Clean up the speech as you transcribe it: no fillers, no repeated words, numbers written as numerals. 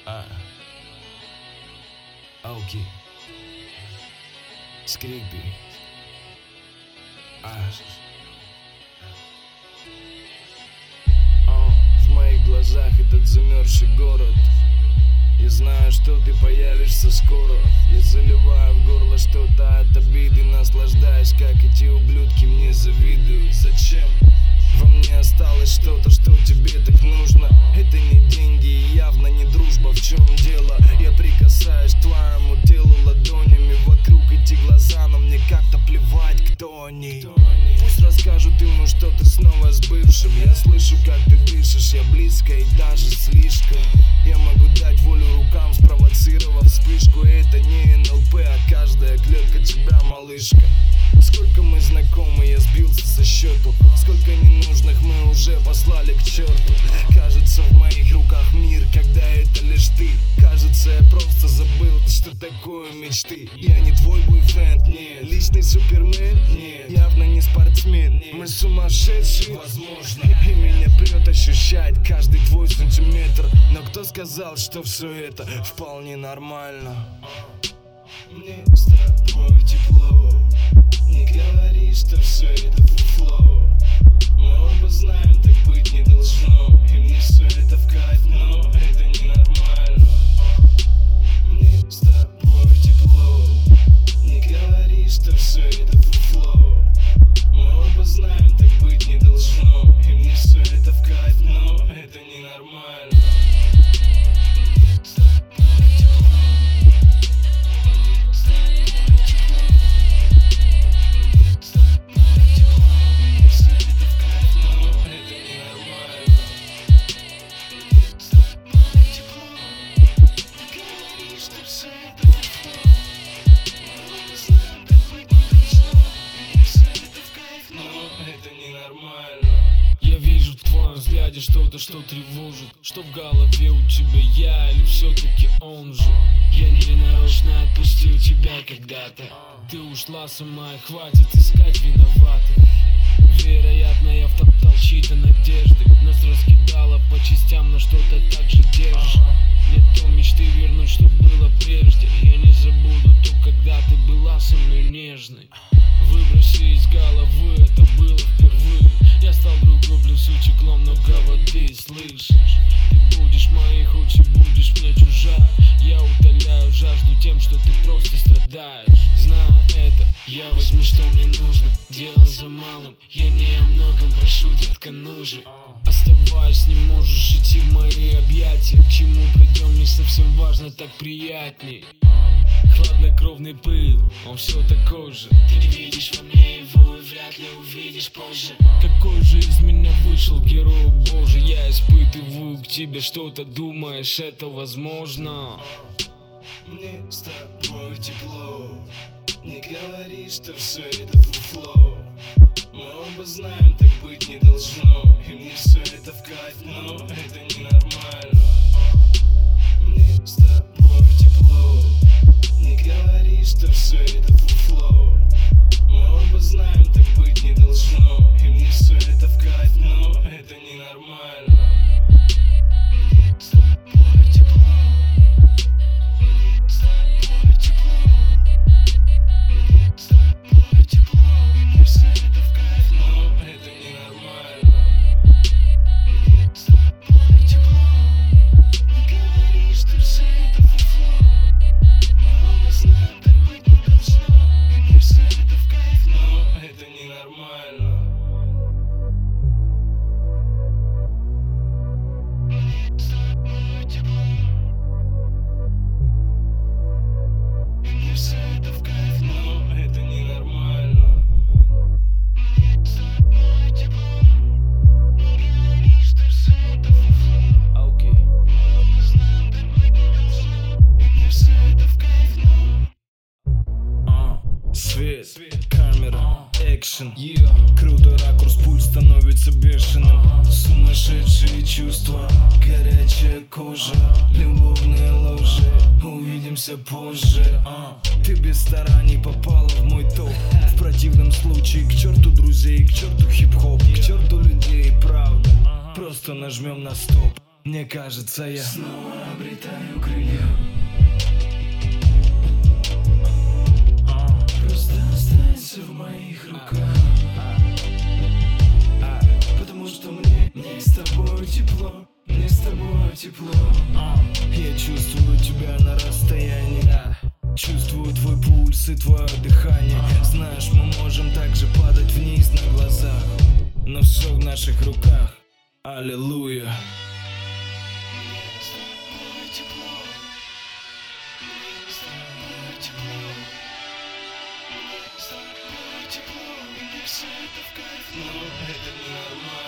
Окей. Скрипи. В моих глазах этот замерзший город. Я знаю, что ты появишься скоро. Я заливаю в горло что-то от обиды, наслаждаюсь, как эти ублюдки мне завидуют. Зачем? Во мне осталось что-то, что тебе так нужно. Это не деньги и явно не дружба. В чем дело? Я прикасаюсь к твоему телу ладонями. Вокруг эти глаза, но мне как-то плевать, кто они. Пусть расскажут ему, что ты снова с бывшим. Я слышу, как ты дышишь, я близко и даже слишком. Я могу дать волю рукам, спровоцировав вспышку. Это не НЛП, а каждая клетка тебя, малышка. Сколько мы знакомы, я сбился со счету. Сколько ненужных мы уже послали к черту. Кажется, в моих руках мир, когда это лишь ты. Кажется, я просто забыл, что такое мечты. Я не твой бойфренд, нет. Личный супермен, нет. Явно не спортсмен, нет. Мы сумасшедшие, возможно. И меня прет ощущать каждый твой сантиметр. Но кто сказал, что все это вполне нормально? Мне с тобой тепло. Не говори, что все это фуфло. Мы оба знаем, так быть не должно. И мне все это в кайф, но это ненормально. Мне с тобой тепло. Не говори, что все это фуфло. Мы оба знаем, так быть не должно. И мне все это в кайф, но это ненормально. Я вижу в твоем взгляде что-то, что тревожит. Что в голове у тебя, я или все-таки он же? Я не нарочно отпустил тебя когда-то. Ты ушла сама и хватит искать виноватых. Вероятно, я втоптал чьи-то надежды. Нас раскидало по частям, но что-то так же держит. Нет то мечты вернуть, что было прежде. Я не забуду то, когда ты была со мной нежной. Выброси из головы, это было впервые. Я стал другой, плюс утекло много воды, слышишь? Ты будешь моих очей, будешь мне чужа. Я утоляю жажду тем, что ты просто страдаешь. Зная это, я возьму, что мне нужно. Дело за малым, я не о многом прошу, детка, ну же. Оставаясь, не можешь идти в мои объятия. К чему придем, не совсем важно, так приятней. Хладнокровный пыл, он все такой же. Ты не видишь во мне его и вряд ли увидишь позже. Какой же из меня вышел герой, боже. Я испытываю к тебе что-то, думаешь, это возможно? Мне с тобой тепло. Не говори, что все это фуфло. Мы оба знаем, так быть не должно. И мне все это в кайф, но это ненормально. Мне с тобой тепло. Не говори, что все это фуфло. Мы оба знаем, так быть не должно. И мне все это в кайф, но это ненормально. Мне с тобой тепло. Мне с тобой тепло. Мне с тобой тепло. И мне все это в кайф, но это ненормально. Мне с тобой тепло. Не говори, что все это фуфло. Знаем, так быть не должно. И мне все это в кайф, но это ненормально. Мне с тобой тепло. И мне все это в кайф, но это ненормально. Мне с тобой тепло. Не говори, что все это фуфло. Окей. Мы знаем, так быть не должно. И мне все это в кайф, но Свет, камера, экшен, крутой ракурс, пульс становится бешеным. Сумасшедшие чувства, горячая кожа, любовные ложи, увидимся позже. Ты без стараний попала в мой топ. В противном случае к черту друзей, к черту хип-хоп, к черту людей, правда. Просто нажмем на стоп. Мне кажется, я снова обретаю крылья. Просто останься в моих руках, потому что мне с тобой тепло, мне с тобой тепло. Я чувствую тебя на расстоянии, чувствую твой пульс и твое дыхание. Знаешь, мы можем также падать вниз на глазах, но все в наших руках. Аллилуйя. Все это в кайф, но это ненормально.